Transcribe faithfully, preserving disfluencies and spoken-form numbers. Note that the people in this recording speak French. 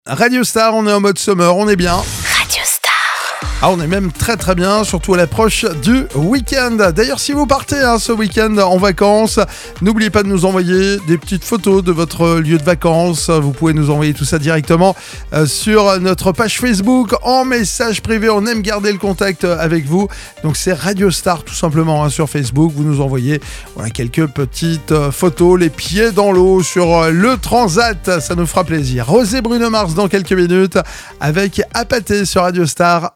Radio Star, on est en mode summer, on est bien. Radio Star. Ah, on est même très très bien, surtout à l'approche du week-end. D'ailleurs, si vous partez hein, ce week-end en vacances, n'oubliez pas de nous envoyer des petites photos de votre lieu de vacances. Vous pouvez nous envoyer tout ça directement euh, sur notre page Facebook en message privé. On aime garder le contact avec vous. Donc c'est Radio Star tout simplement hein, sur Facebook. Vous nous envoyez voilà, quelques petites euh, photos, les pieds dans l'eau sur euh, le transat. Ça nous fera plaisir. Rosé Bruno Mars dans quelques minutes avec Apathé sur Radio Star.